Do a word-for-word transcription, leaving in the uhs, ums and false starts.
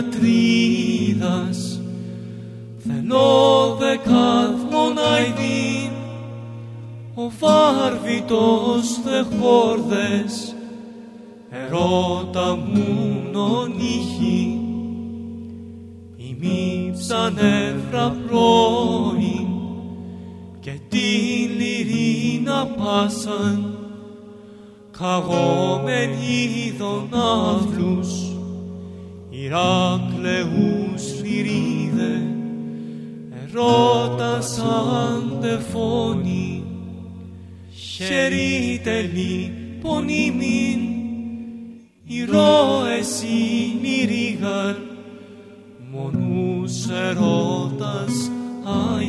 πατρίδας, θέλω δεκάδμον αηδήν, ο βάρβητος δε χόρδες, ερώτα μου νονύχη, ημίψαν εύρα πρώην, και την λυρίνα πάσαν, καγόμεν είδων αύλους, Ηράκλεους φυρίδε, ερώτας αντεφώνει, χαιρείτε πονήμην, ηρώες ημί ρήγαρ, μονούς ερώτας